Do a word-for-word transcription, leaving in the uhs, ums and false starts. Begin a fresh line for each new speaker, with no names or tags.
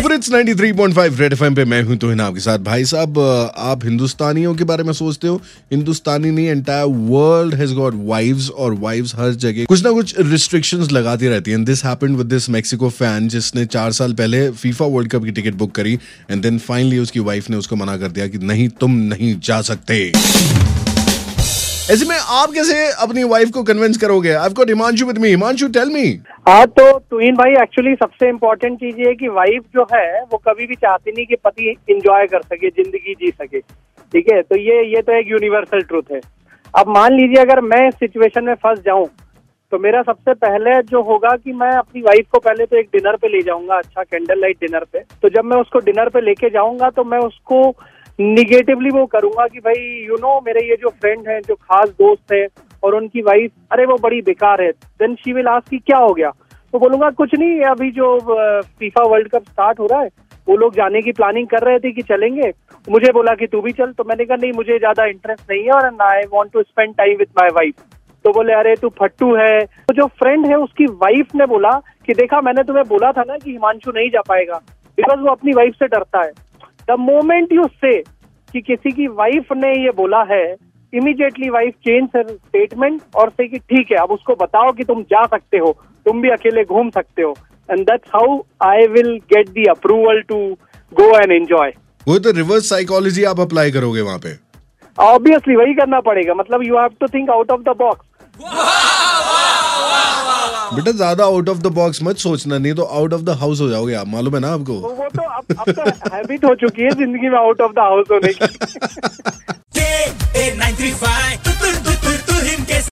Super hits ninety three point five red FM पे मैं हूं तोहिन आपके साथ। भाई साहब, आप हिंदुस्तानियों के बारे में सोचते हो, हिंदुस्तानी नहीं, entire world has got wives, और वाइव्स हर जगह कुछ ना कुछ रिस्ट्रिक्शंस लगाती रहती हैं। This happened with this Mexico fan जिसने चार साल पहले फीफा वर्ल्ड कप की टिकट बुक करी एंड देन फाइनली उसकी वाइफ ने उसको मना कर दिया कि नहीं, तुम नहीं जा सकते। ऐसे में आप कैसे अपनी वाइफ को कन्विंस करोगे? I have got Himanshu with me. Himanshu, tell me.
हाँ, तो तुहिन भाई, एक्चुअली सबसे इम्पोर्टेंट चीज ये है कि वाइफ जो है वो कभी भी चाहती नहीं कि पति एंजॉय कर सके, जिंदगी जी सके। ठीक है, तो ये ये तो एक यूनिवर्सल ट्रूथ है। अब मान लीजिए अगर मैं इस सिचुएशन में फंस जाऊं तो मेरा सबसे पहले जो होगा कि मैं अपनी वाइफ को पहले तो एक डिनर पे ले जाऊंगा, अच्छा कैंडल लाइट डिनर पे। तो जब मैं उसको डिनर पे लेके जाऊंगा तो मैं उसको निगेटिवली वो करूंगा कि भाई यू नो मेरे ये जो फ्रेंड है, जो खास दोस्त है और उनकी वाइफ, अरे वो बड़ी बेकार है। देन शी विल आस्क कि क्या हो गया, तो बोलूंगा कुछ नहीं, अभी जो फीफा वर्ल्ड कप स्टार्ट हो रहा है वो लोग जाने की प्लानिंग कर रहे थे कि चलेंगे, मुझे बोला कि तू भी चल। तो मैंने कहा नहीं, मुझे ज्यादा इंटरेस्ट नहीं है और I want to spend time with my wife. तो बोले अरे तू फट्टू है। तो जो फ्रेंड है उसकी वाइफ ने बोला कि देखा, मैंने तुम्हें बोला था ना कि हिमांशु नहीं जा पाएगा, बिकॉज वो अपनी वाइफ से डरता है। द मोमेंट यू से कि किसी की वाइफ ने ये बोला है, immediately wife change her statement और से कि ठीक है, अब उसको बताओ कि तुम जा सकते हो, तुम भी अकेले घूम सकते हो। And that's how I will get the approval to go and enjoy.
वो तो रिवर्स साइकोलॉजी आप अप्लाई करोगे वहां पे?
ऑब्वियसली वही करना पड़ेगा, मतलब you have to think out of the box.
बेटा ज्यादा आउट ऑफ द बॉक्स मत सोचना, नहीं तो आउट ऑफ द हाउस हो जाओगे आप, मालूम है ना आपको।
तो वो तो अब अब तो हैबिट हो चुकी है जिंदगी में आउट ऑफ द हाउस होने की।